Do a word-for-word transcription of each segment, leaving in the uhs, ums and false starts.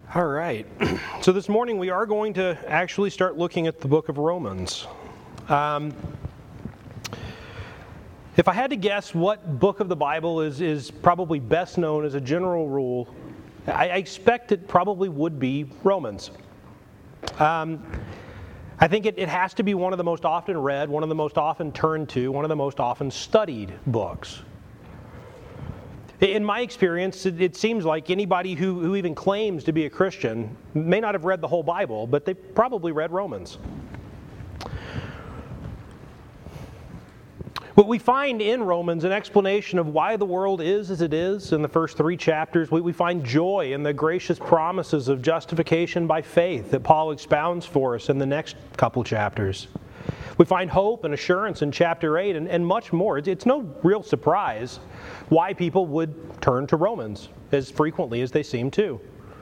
All right. So this morning we are going to actually start looking at the book of Romans. Um, if I had to guess what book of the Bible is, is probably best known as a general rule, I, I expect it probably would be Romans. Um, I think it, it has to be one of the most often read, one of the most often turned to, one of the most often studied books. In my experience, it, it seems like anybody who, who even claims to be a Christian may not have read the whole Bible, but they probably read Romans. What we find in Romans an explanation of why the world is as it is in the first three chapters. We, we find joy in the gracious promises of justification by faith that Paul expounds for us in the next couple chapters. We find hope and assurance in chapter eight and, and much more. It's, it's no real surprise why people would turn to Romans as frequently as they seem to.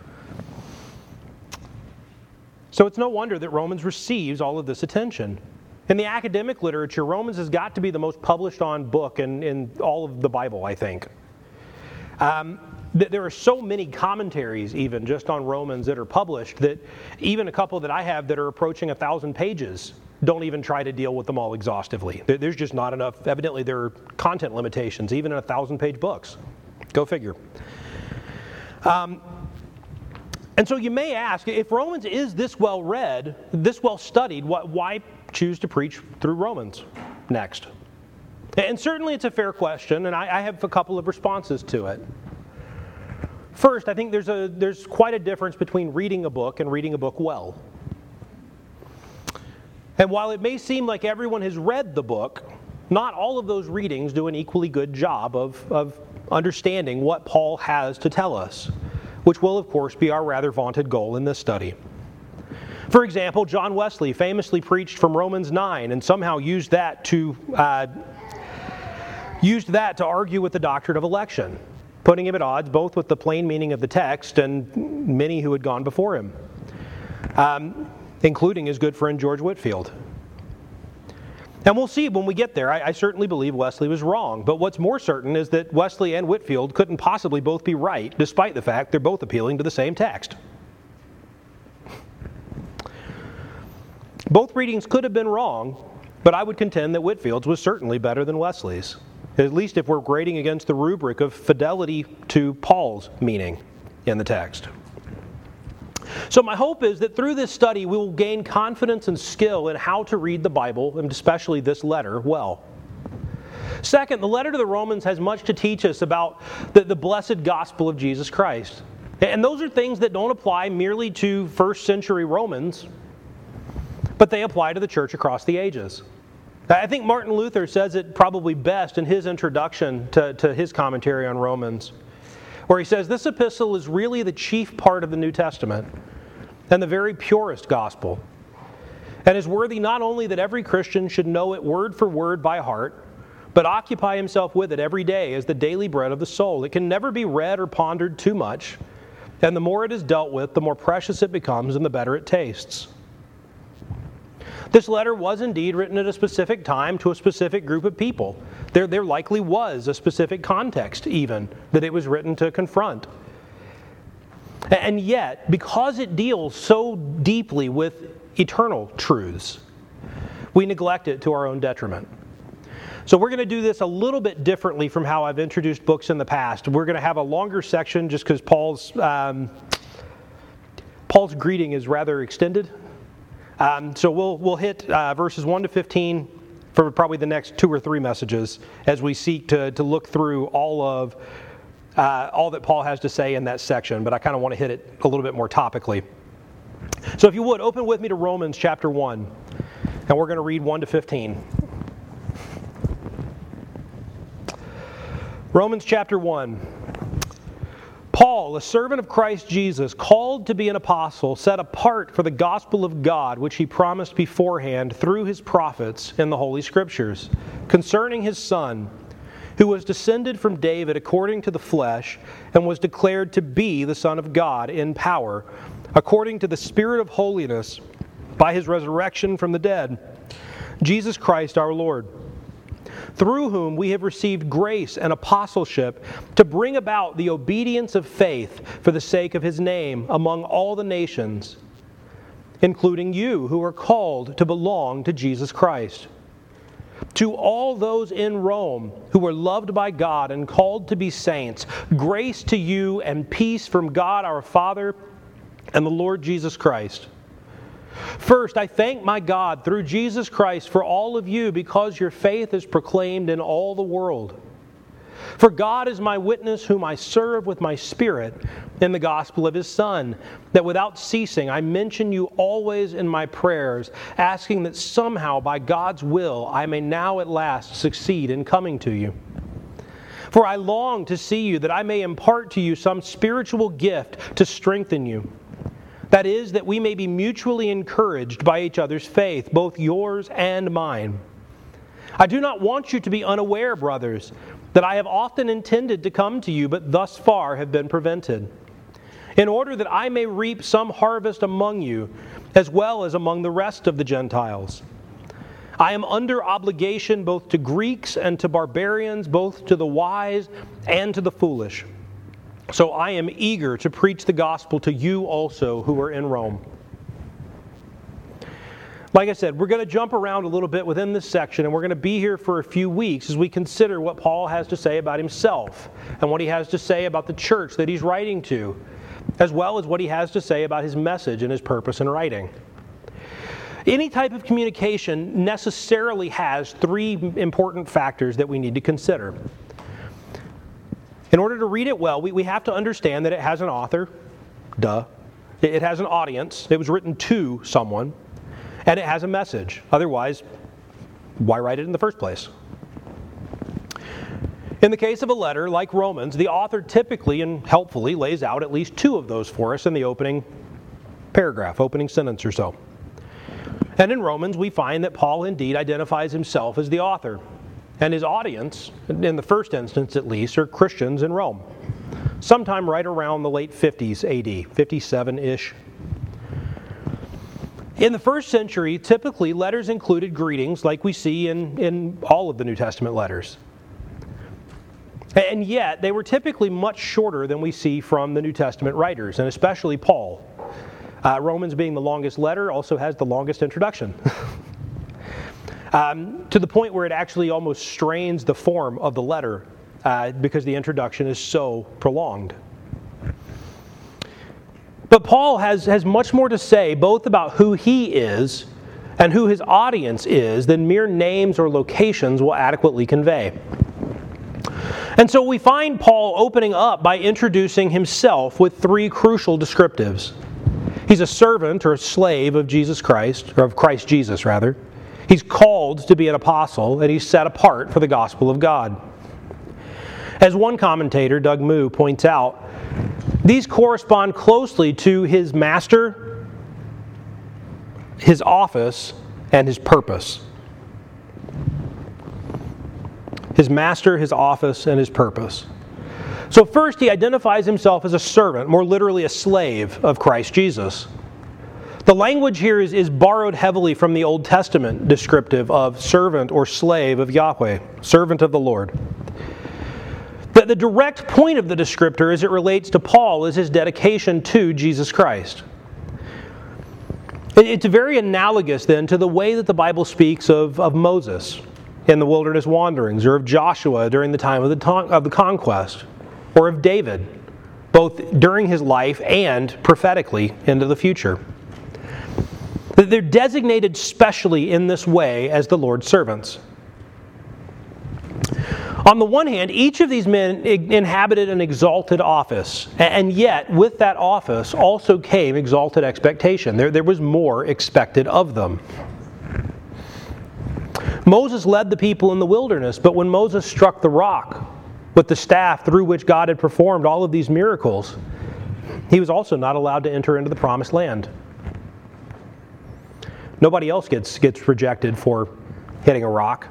So it's no wonder that Romans receives all of this attention. In the academic literature, Romans has got to be the most published on book in, in all of the Bible, I think. Um, th- there are so many commentaries even just on Romans that are published that even a couple that I have that are approaching a thousand pages don't even try to deal with them all exhaustively. There, there's just not enough. Evidently there are content limitations even in a thousand page books. Go figure. Um, and so you may ask, if Romans is this well read, this well studied, what, why choose to preach through Romans next? And certainly it's a fair question, and I, I have a couple of responses to it. First, I think there's a there's quite a difference between reading a book and reading a book well. And while it may seem like everyone has read the book, not all of those readings do an equally good job of, of understanding what Paul has to tell us, which will, of course, be our rather vaunted goal in this study. For example, John Wesley famously preached from Romans nine and somehow used that to uh, used that to argue with the doctrine of election, putting him at odds both with the plain meaning of the text and many who had gone before him, um, including his good friend George Whitefield. And we'll see when we get there. I, I certainly believe Wesley was wrong, but what's more certain is that Wesley and Whitefield couldn't possibly both be right, despite the fact they're both appealing to the same text. Both readings could have been wrong, but I would contend that Whitefield's was certainly better than Wesley's, at least if we're grading against the rubric of fidelity to Paul's meaning in the text. So my hope is that through this study we will gain confidence and skill in how to read the Bible, and especially this letter, well. Second, the letter to the Romans has much to teach us about the, the blessed gospel of Jesus Christ. And those are things that don't apply merely to first century Romans, but they apply to the church across the ages. I think Martin Luther says it probably best in his introduction to, to his commentary on Romans, where he says, this epistle is really the chief part of the New Testament and the very purest gospel, and is worthy not only that every Christian should know it word for word by heart, but occupy himself with it every day as the daily bread of the soul. It can never be read or pondered too much, and the more it is dealt with, the more precious it becomes and the better it tastes. This letter was indeed written at a specific time to a specific group of people. There, there likely was a specific context, even, that it was written to confront. And yet, because it deals so deeply with eternal truths, we neglect it to our own detriment. So we're going to do this a little bit differently from how I've introduced books in the past. We're going to have a longer section just because Paul's, um, Paul's greeting is rather extended. Um, so we'll we'll hit uh, verses one to fifteen for probably the next two or three messages as we seek to to look through all of uh, all that Paul has to say in that section. But I kind of want to hit it a little bit more topically. So if you would, open with me to Romans chapter one, and we're going to read one to fifteen. Romans chapter one. Paul, a servant of Christ Jesus, called to be an apostle, set apart for the gospel of God, which he promised beforehand through his prophets in the Holy Scriptures, concerning his Son, who was descended from David according to the flesh, and was declared to be the Son of God in power, according to the Spirit of holiness, by his resurrection from the dead, Jesus Christ our Lord, through whom we have received grace and apostleship to bring about the obedience of faith for the sake of his name among all the nations, including you who are called to belong to Jesus Christ. To all those in Rome who are loved by God and called to be saints, grace to you and peace from God our Father and the Lord Jesus Christ. First, I thank my God through Jesus Christ for all of you because your faith is proclaimed in all the world. For God is my witness whom I serve with my spirit in the gospel of his Son, that without ceasing I mention you always in my prayers, asking that somehow by God's will I may now at last succeed in coming to you. For I long to see you that I may impart to you some spiritual gift to strengthen you. That is, that we may be mutually encouraged by each other's faith, both yours and mine. I do not want you to be unaware, brothers, that I have often intended to come to you, but thus far have been prevented, in order that I may reap some harvest among you, as well as among the rest of the Gentiles. I am under obligation both to Greeks and to barbarians, both to the wise and to the foolish. So I am eager to preach the gospel to you also who are in Rome. Like I said, we're going to jump around a little bit within this section, and we're going to be here for a few weeks as we consider what Paul has to say about himself and what he has to say about the church that he's writing to, as well as what he has to say about his message and his purpose in writing. Any type of communication necessarily has three important factors that we need to consider. In order to read it well, we, we have to understand that it has an author, duh. It, it has an audience. It was written to someone. And it has a message. Otherwise, why write it in the first place? In the case of a letter like Romans, the author typically and helpfully lays out at least two of those for us in the opening paragraph, opening sentence or so. And in Romans, we find that Paul indeed identifies himself as the author. And his audience, in the first instance at least, are Christians in Rome. Sometime right around the late fifties A D, fifty-seven-ish. In the first century, typically letters included greetings like we see in, in all of the New Testament letters. And yet, they were typically much shorter than we see from the New Testament writers, and especially Paul. Uh, Romans being the longest letter also has the longest introduction. um, to the point where it actually almost strains the form of the letter uh, because the introduction is so prolonged. But Paul has, has much more to say both about who he is and who his audience is than mere names or locations will adequately convey. And so we find Paul opening up by introducing himself with three crucial descriptives. He's a servant or a slave of Jesus Christ, or of Christ Jesus rather. He's called to be an apostle, and he's set apart for the gospel of God. As one commentator, Doug Moo, points out, these correspond closely to his master, his office, and his purpose. His master, his office, and his purpose. So first, he identifies himself as a servant, more literally a slave of Christ Jesus. The language here is, is borrowed heavily from the Old Testament descriptive of servant or slave of Yahweh, servant of the Lord. The, the direct point of the descriptor as it relates to Paul is his dedication to Jesus Christ. It, it's very analogous then to the way that the Bible speaks of, of Moses in the wilderness wanderings, or of Joshua during the time of the, ton- of the conquest, or of David, both during his life and prophetically into the future. They're designated specially in this way as the Lord's servants. On the one hand, each of these men inhabited an exalted office, and yet with that office also came exalted expectation. There, there was more expected of them. Moses led the people in the wilderness, but when Moses struck the rock with the staff through which God had performed all of these miracles, he was also not allowed to enter into the promised land. Nobody else gets, gets rejected for hitting a rock.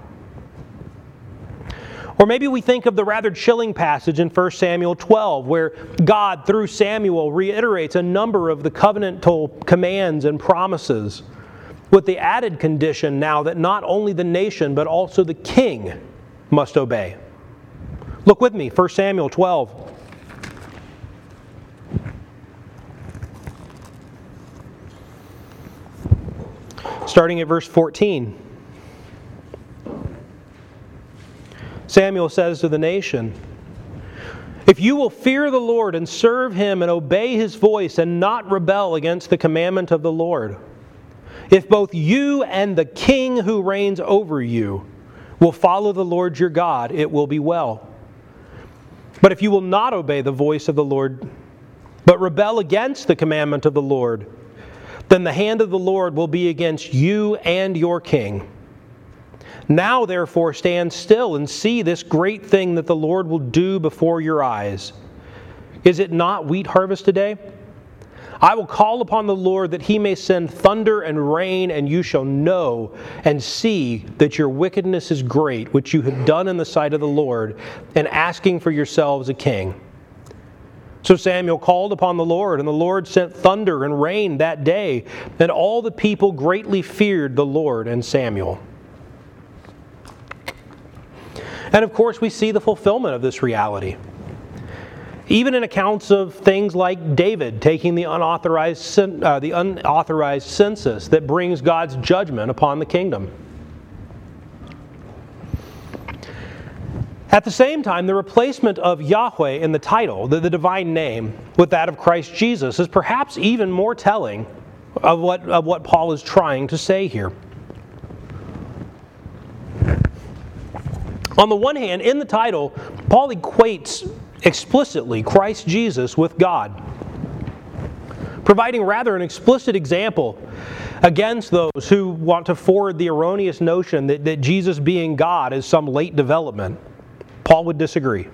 Or maybe we think of the rather chilling passage in First Samuel twelve, where God, through Samuel, reiterates a number of the covenantal commands and promises, with the added condition now that not only the nation, but also the king must obey. Look with me, First Samuel twelve. Starting at verse fourteen. Samuel says to the nation, "If you will fear the Lord and serve Him and obey His voice and not rebel against the commandment of the Lord, if both you and the king who reigns over you will follow the Lord your God, it will be well. But if you will not obey the voice of the Lord, but rebel against the commandment of the Lord, then the hand of the Lord will be against you and your king. Now therefore stand still and see this great thing that the Lord will do before your eyes. Is it not wheat harvest today? I will call upon the Lord that He may send thunder and rain, and you shall know and see that your wickedness is great, which you have done in the sight of the Lord, and asking for yourselves a king." So Samuel called upon the Lord, and the Lord sent thunder and rain that day, and all the people greatly feared the Lord and Samuel. And of course, we see the fulfillment of this reality. Even in accounts of things like David taking the unauthorized, uh, the unauthorized census that brings God's judgment upon the kingdom. At the same time, the replacement of Yahweh in the title, the, the divine name, with that of Christ Jesus is perhaps even more telling of what, of what Paul is trying to say here. On the one hand, in the title, Paul equates explicitly Christ Jesus with God, providing rather an explicit example against those who want to forward the erroneous notion that, that Jesus being God is some late development. Paul would disagree.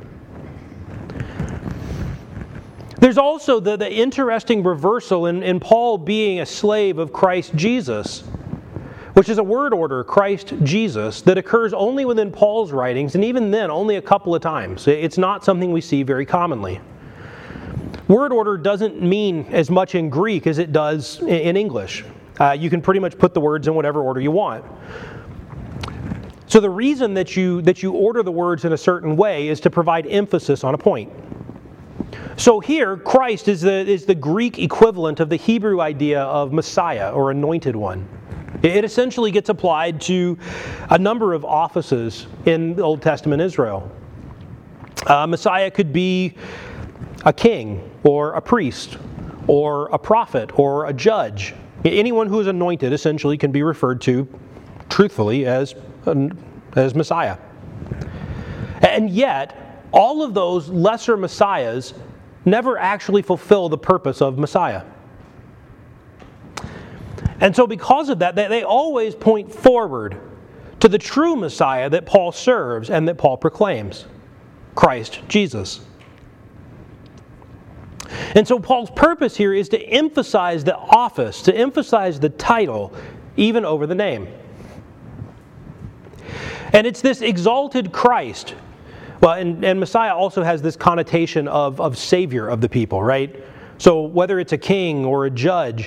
There's also the, the interesting reversal in, in Paul being a slave of Christ Jesus, which is a word order, Christ Jesus, that occurs only within Paul's writings, and even then only a couple of times. It's not something we see very commonly. Word order doesn't mean as much in Greek as it does in English. Uh, you can pretty much put the words in whatever order you want. So the reason that you that you order the words in a certain way is to provide emphasis on a point. So here, Christ is the is the Greek equivalent of the Hebrew idea of Messiah or anointed one. It essentially gets applied to a number of offices in Old Testament Israel. Uh, Messiah could be a king, or a priest, or a prophet, or a judge. Anyone who is anointed essentially can be referred to, truthfully, as, as Messiah. And yet, all of those lesser Messiahs never actually fulfill the purpose of Messiah. And so because of that, they always point forward to the true Messiah that Paul serves and that Paul proclaims, Christ Jesus. And so Paul's purpose here is to emphasize the office, to emphasize the title, even over the name. And it's this exalted Christ. Well, and, and Messiah also has this connotation of, of Savior of the people, right? So whether it's a king or a judge,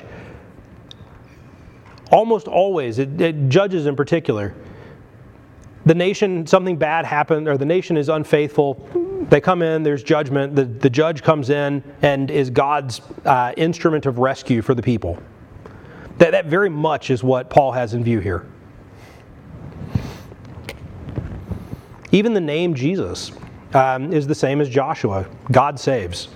almost always, it, it, judges in particular, the nation, something bad happened, or the nation is unfaithful, they come in, there's judgment, the, the judge comes in and is God's uh, instrument of rescue for the people. That, that very much is what Paul has in view here. Even the name Jesus um, is the same as Joshua. God saves.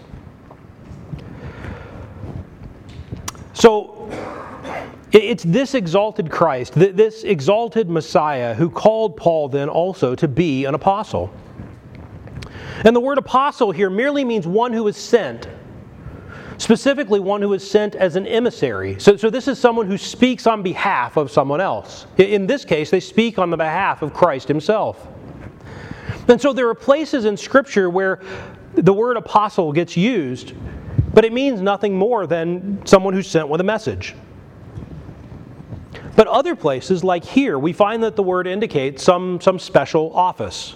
So, it's this exalted Christ, this exalted Messiah, who called Paul then also to be an apostle. And the word apostle here merely means one who is sent. Specifically, one who is sent as an emissary. So, so this is someone who speaks on behalf of someone else. In this case, they speak on the behalf of Christ Himself. And so there are places in Scripture where the word apostle gets used, but it means nothing more than someone who's sent with a message. But other places, like here, we find that the word indicates some, some special office.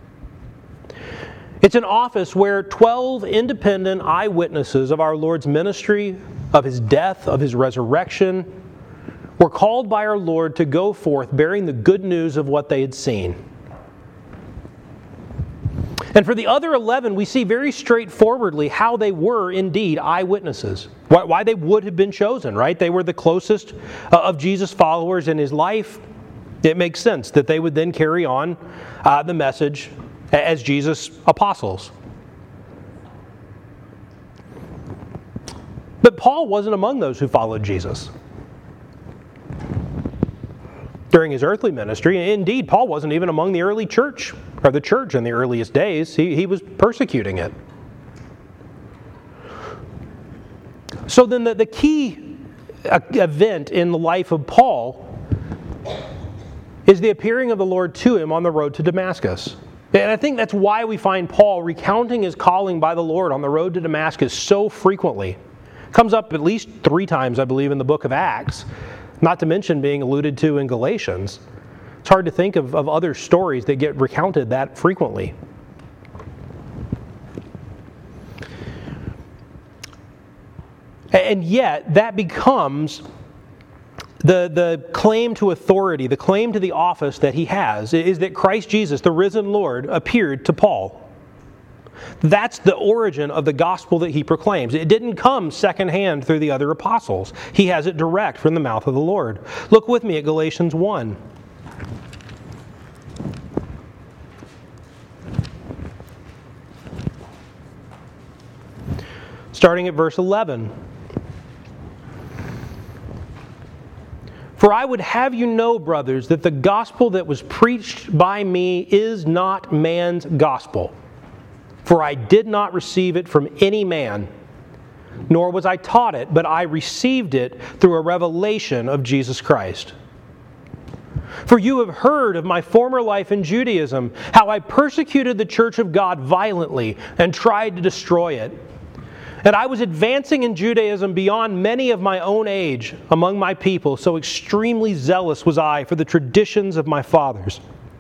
It's an office where twelve independent eyewitnesses of our Lord's ministry, of His death, of His resurrection, were called by our Lord to go forth bearing the good news of what they had seen. And for the other eleven, we see very straightforwardly how they were indeed eyewitnesses. Why, why they would have been chosen, right? They were the closest uh, of Jesus' followers in his life. It makes sense that they would then carry on uh, the message as Jesus' apostles. But Paul wasn't among those who followed Jesus during his earthly ministry. Indeed, Paul wasn't even among the early church, or the church in the earliest days. He, he was persecuting it. So then the, the key event in the life of Paul is the appearing of the Lord to him on the road to Damascus. And I think that's why we find Paul recounting his calling by the Lord on the road to Damascus so frequently. It comes up at least three times, I believe, in the book of Acts, not to mention being alluded to in Galatians. It's hard to think of, of other stories that get recounted that frequently. And yet, that becomes the, the claim to authority, the claim to the office that he has, is that Christ Jesus, the risen Lord, appeared to Paul. That's the origin of the gospel that he proclaims. It didn't come secondhand through the other apostles. He has it direct from the mouth of the Lord. Look with me at Galatians one. Starting at verse eleven. For I would have you know, brothers, that the gospel that was preached by me is not man's gospel. For I did not receive it from any man, nor was I taught it, but I received it through a revelation of Jesus Christ. For you have heard of my former life in Judaism, how I persecuted the church of God violently and tried to destroy it. And I was advancing in Judaism beyond many of my own age among my people, so extremely zealous was I for the traditions of my fathers.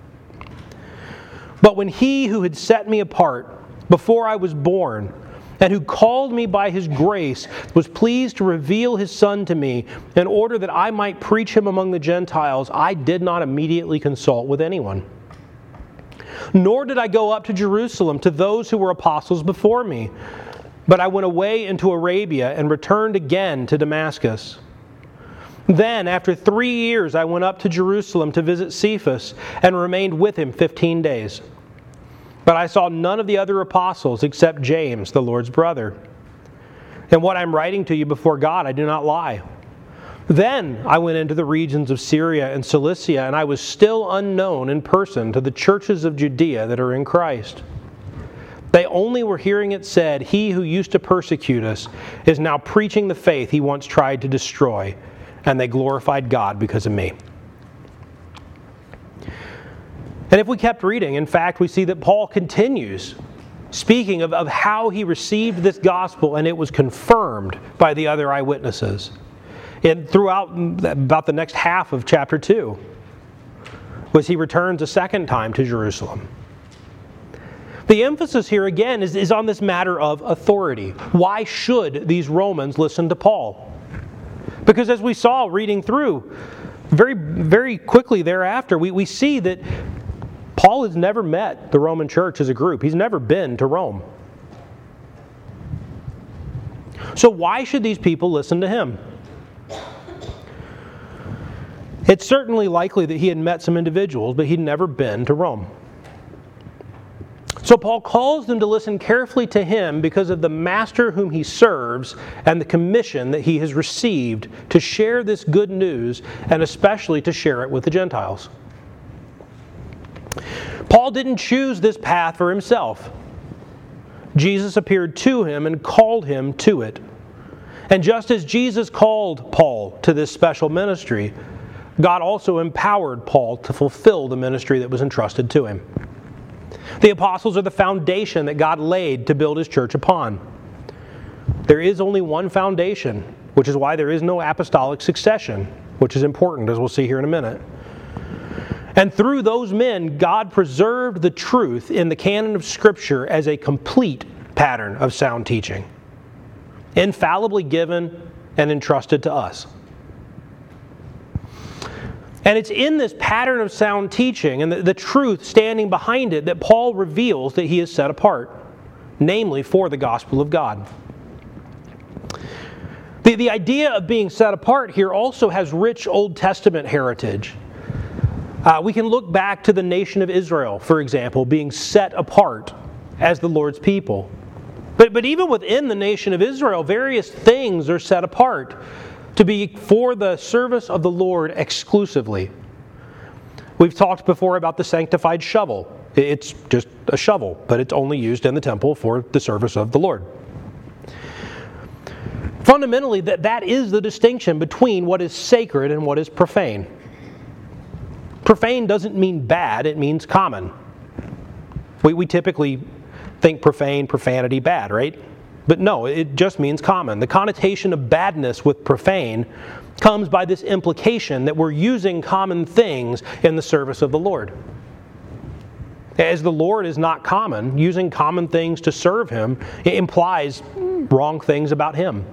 But when he who had set me apart before I was born, and who called me by his grace, was pleased to reveal his Son to me in order that I might preach him among the Gentiles, I did not immediately consult with anyone. Nor did I go up to Jerusalem to those who were apostles before me, but I went away into Arabia and returned again to Damascus. Then, after three years, I went up to Jerusalem to visit Cephas and remained with him fifteen days. But I saw none of the other apostles except James, the Lord's brother. And what I'm writing to you before God, I do not lie. Then I went into the regions of Syria and Cilicia, and I was still unknown in person to the churches of Judea that are in Christ. They only were hearing it said, he who used to persecute us is now preaching the faith he once tried to destroy, and they glorified God because of me. And if we kept reading, in fact, we see that Paul continues speaking of, of how he received this gospel, and it was confirmed by the other eyewitnesses. And throughout about the next half of chapter two, was he returns a second time to Jerusalem. The emphasis here again is, is on this matter of authority. Why should these Romans listen to Paul? Because as we saw reading through, very, very quickly thereafter, we, we see that Paul has never met the Roman church as a group. He's never been to Rome. So why should these people listen to him? It's certainly likely that he had met some individuals, but he'd never been to Rome. So Paul calls them to listen carefully to him because of the master whom he serves and the commission that he has received to share this good news, and especially to share it with the Gentiles. Paul didn't choose this path for himself. Jesus appeared to him and called him to it. And just as Jesus called Paul to this special ministry, God also empowered Paul to fulfill the ministry that was entrusted to him. The apostles are the foundation that God laid to build his church upon. There is only one foundation, which is why there is no apostolic succession, which is important, as we'll see here in a minute. And through those men, God preserved the truth in the canon of Scripture as a complete pattern of sound teaching, infallibly given and entrusted to us. And it's in this pattern of sound teaching and the, the truth standing behind it that Paul reveals that he is set apart, namely for the gospel of God. The, the idea of being set apart here also has rich Old Testament heritage. Uh, we can look back to the nation of Israel, for example, being set apart as the Lord's people. But, but even within the nation of Israel, various things are set apart to be for the service of the Lord exclusively. We've talked before about the sanctified shovel. It's just a shovel, but it's only used in the temple for the service of the Lord. Fundamentally, that, that is the distinction between what is sacred and what is profane. Profane doesn't mean bad, it means common. We, we typically think profane, profanity, bad, right? But no, it just means common. The connotation of badness with profane comes by this implication that we're using common things in the service of the Lord. As the Lord is not common, using common things to serve Him implies wrong things about Him.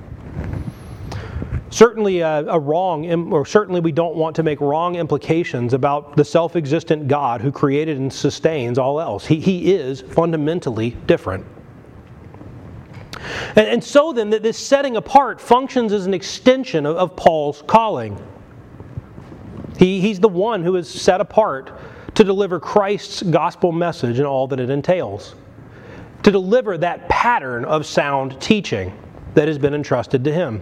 Certainly a, a wrong, or certainly we don't want to make wrong implications about the self-existent God who created and sustains all else. He, he is fundamentally different. And, and so then, that this setting apart functions as an extension of, of Paul's calling. He, he's the one who is set apart to deliver Christ's gospel message and all that it entails. To deliver that pattern of sound teaching that has been entrusted to him.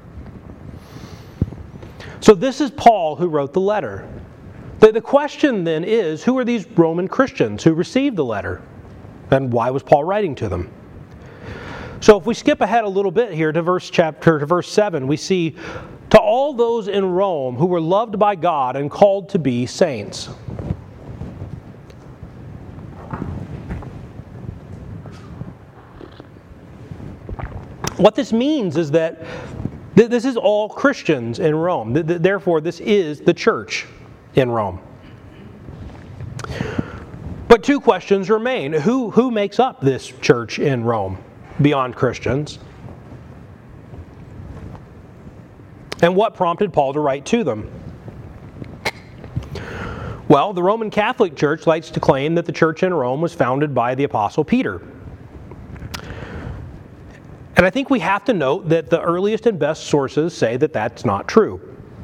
So this is Paul who wrote the letter. The, the question then is, who are these Roman Christians who received the letter? And why was Paul writing to them? So if we skip ahead a little bit here to verse chapter to verse seven, we see, to all those in Rome who were loved by God and called to be saints. What this means is that th- this is all Christians in Rome. Th- th- therefore, this is the church in Rome. But two questions remain. Who, who makes up this church in Rome beyond Christians? And what prompted Paul to write to them? Well, the Roman Catholic Church likes to claim that the church in Rome was founded by the Apostle Peter. And I think we have to note that the earliest and best sources say that that's not true.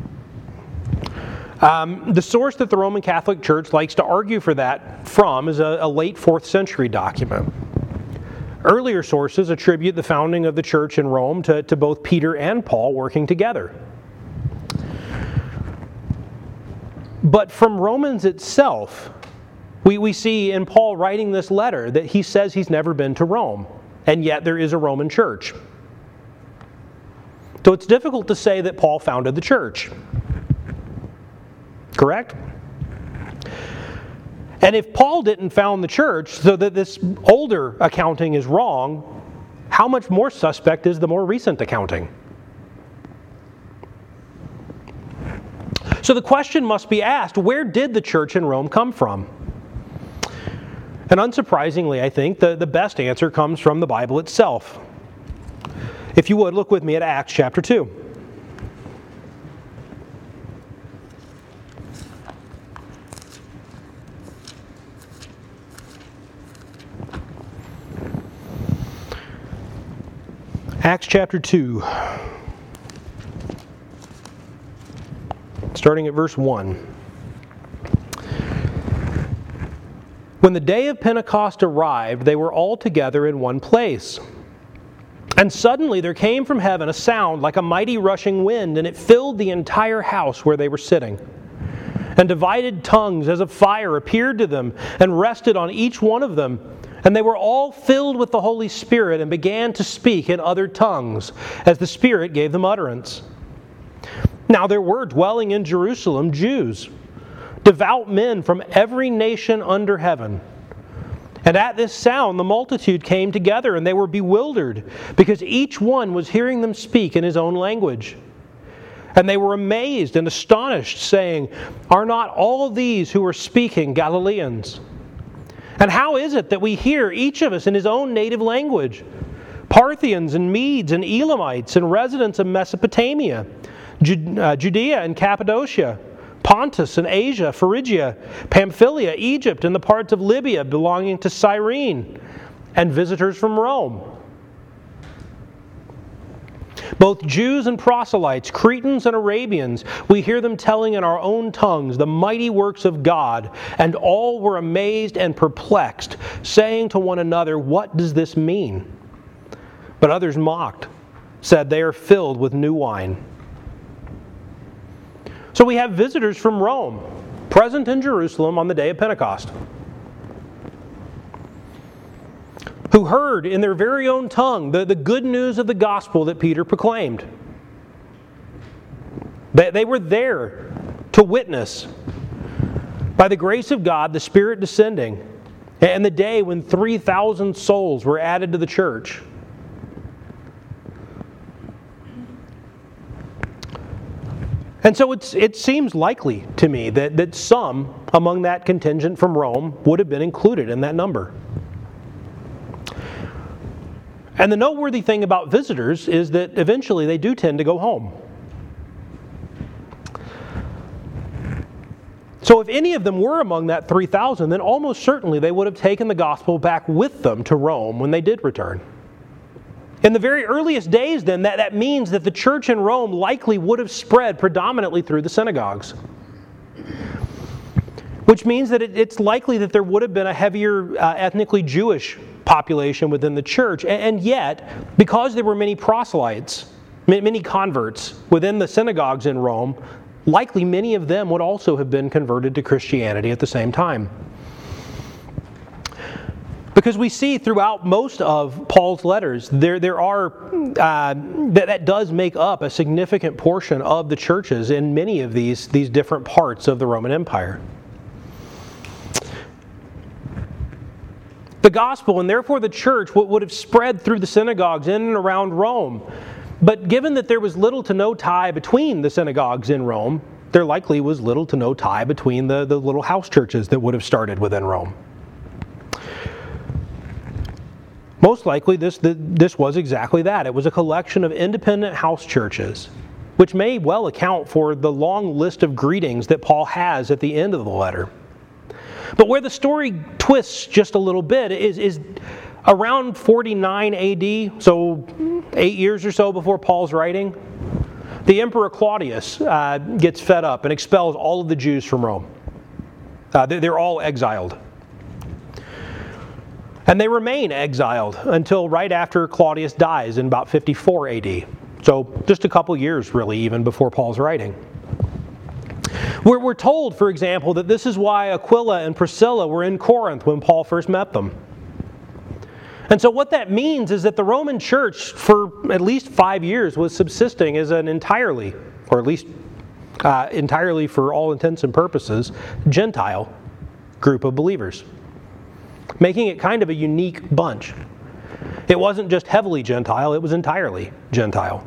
Um, the source that the Roman Catholic Church likes to argue for that from is a, a late fourth century document. Earlier sources attribute the founding of the church in Rome to, to both Peter and Paul working together. But from Romans itself, we, we see in Paul writing this letter that he says he's never been to Rome, and yet there is a Roman church. So it's difficult to say that Paul founded the church. Correct? And if Paul didn't found the church, so that this older accounting is wrong, how much more suspect is the more recent accounting? So the question must be asked, where did the church in Rome come from? And unsurprisingly, I think, the, the best answer comes from the Bible itself. If you would, look with me at Acts chapter two. Acts chapter two, starting at verse one. When the day of Pentecost arrived, they were all together in one place. And suddenly there came from heaven a sound like a mighty rushing wind, and it filled the entire house where they were sitting. And divided tongues as of fire appeared to them and rested on each one of them. And they were all filled with the Holy Spirit and began to speak in other tongues as the Spirit gave them utterance. Now there were dwelling in Jerusalem Jews, devout men from every nation under heaven. And at this sound the multitude came together, and they were bewildered, because each one was hearing them speak in his own language. And they were amazed and astonished, saying, "Are not all these who are speaking Galileans? And how is it that we hear each of us in his own native language? Parthians and Medes and Elamites and residents of Mesopotamia, Judea and Cappadocia, Pontus and Asia, Phrygia, Pamphylia, Egypt, and the parts of Libya belonging to Cyrene, and visitors from Rome. Both Jews and proselytes, Cretans and Arabians, we hear them telling in our own tongues the mighty works of God, and all were amazed and perplexed, saying to one another, "What does this mean?" But others mocked, said, "They are filled with new wine." So we have visitors from Rome, present in Jerusalem on the day of Pentecost, who heard in their very own tongue the, the good news of the gospel that Peter proclaimed. They, they were there to witness, by the grace of God, the Spirit descending, and the day when three thousand souls were added to the church. And so it's, it seems likely to me that, that some among that contingent from Rome would have been included in that number. And the noteworthy thing about visitors is that eventually they do tend to go home. So if any of them were among that three thousand, then almost certainly they would have taken the gospel back with them to Rome when they did return. In the very earliest days, then, that, that means that the church in Rome likely would have spread predominantly through the synagogues. Which means that it, it's likely that there would have been a heavier uh, ethnically Jewish population within the church. And, and yet, because there were many proselytes, many converts within the synagogues in Rome, likely many of them would also have been converted to Christianity at the same time. Because we see throughout most of Paul's letters, there, there are, uh, that, that does make up a significant portion of the churches in many of these, these different parts of the Roman Empire. The gospel, and therefore the church, would have spread through the synagogues in and around Rome. But given that there was little to no tie between the synagogues in Rome, there likely was little to no tie between the, the little house churches that would have started within Rome. Most likely this, this was exactly that. It was a collection of independent house churches, which may well account for the long list of greetings that Paul has at the end of the letter. But where the story twists just a little bit is, is around forty-nine A D, so eight years or so before Paul's writing, the Emperor Claudius uh, gets fed up and expels all of the Jews from Rome. Uh, they're, they're all exiled. And they remain exiled until right after Claudius dies in about fifty-four A D. So just a couple years, really, even before Paul's writing. We're, we're told, for example, that this is why Aquila and Priscilla were in Corinth when Paul first met them. And so what that means is that the Roman church, for at least five years, was subsisting as an entirely, or at least uh, entirely for all intents and purposes, Gentile group of believers, making it kind of a unique bunch. It wasn't just heavily Gentile, it was entirely Gentile.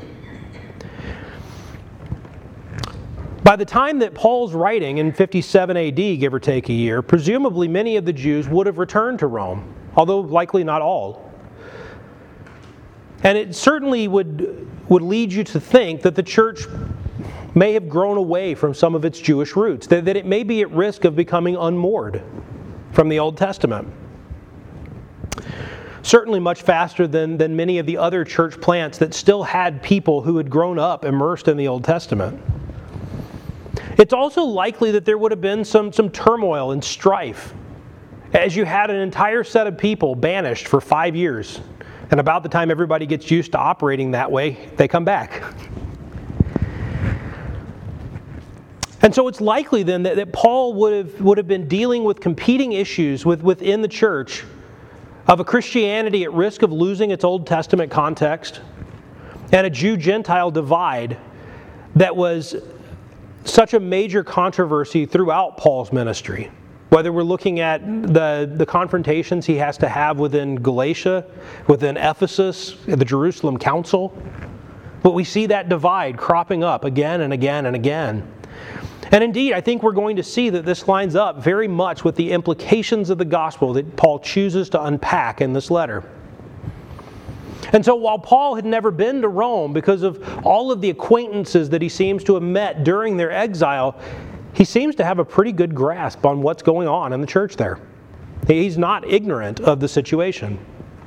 By the time that Paul's writing in fifty-seven A D, give or take a year, presumably many of the Jews would have returned to Rome, although likely not all. And it certainly would, would lead you to think that the church may have grown away from some of its Jewish roots, that, that it may be at risk of becoming unmoored from the Old Testament. Certainly much faster than, than many of the other church plants that still had people who had grown up immersed in the Old Testament. It's also likely that there would have been some, some turmoil and strife as you had an entire set of people banished for five years. And about the time everybody gets used to operating that way, they come back. And so it's likely then that, that Paul would have, would have been dealing with competing issues with, within the church of a Christianity at risk of losing its Old Testament context and a Jew-Gentile divide that was such a major controversy throughout Paul's ministry. Whether we're looking at the, the confrontations he has to have within Galatia, within Ephesus, the Jerusalem Council, but we see that divide cropping up again and again and again. And indeed, I think we're going to see that this lines up very much with the implications of the gospel that Paul chooses to unpack in this letter. And so while Paul had never been to Rome because of all of the acquaintances that he seems to have met during their exile, he seems to have a pretty good grasp on what's going on in the church there. He's not ignorant of the situation.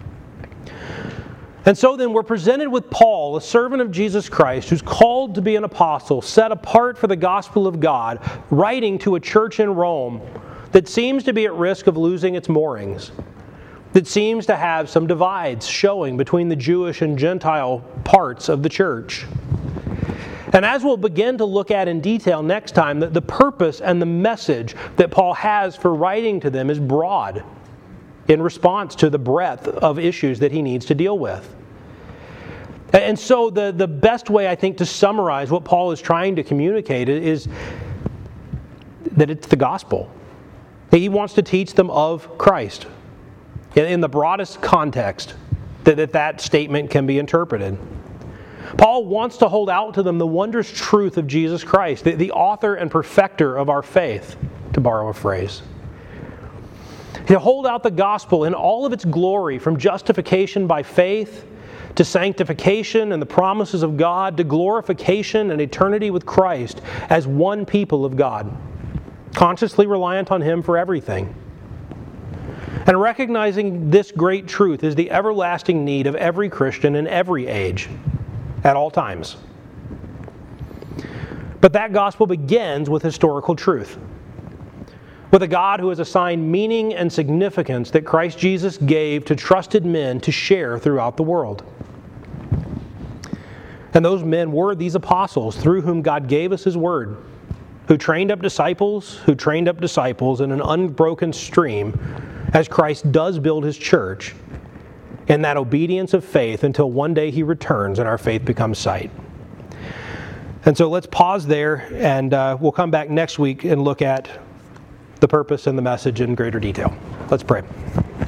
And so then we're presented with Paul, a servant of Jesus Christ, who's called to be an apostle, set apart for the gospel of God, writing to a church in Rome that seems to be at risk of losing its moorings, that seems to have some divides showing between the Jewish and Gentile parts of the church. And as we'll begin to look at in detail next time, the, the purpose and the message that Paul has for writing to them is broad in response to the breadth of issues that he needs to deal with. And so the, the best way, I think, to summarize what Paul is trying to communicate is that it's the gospel. He wants to teach them of Christ in the broadest context that that, that statement can be interpreted. Paul wants to hold out to them the wondrous truth of Jesus Christ, the, the author and perfecter of our faith, to borrow a phrase. He'll hold out the gospel in all of its glory, from justification by faith to sanctification and the promises of God, to glorification and eternity with Christ as one people of God, consciously reliant on Him for everything. And recognizing this great truth is the everlasting need of every Christian in every age, at all times. But that gospel begins with historical truth, with a God who has assigned meaning and significance that Christ Jesus gave to trusted men to share throughout the world. And those men were these apostles through whom God gave us His word, who trained up disciples, who trained up disciples in an unbroken stream as Christ does build His church in that obedience of faith until one day He returns and our faith becomes sight. And so let's pause there, and uh, we'll come back next week and look at the purpose and the message in greater detail. Let's pray.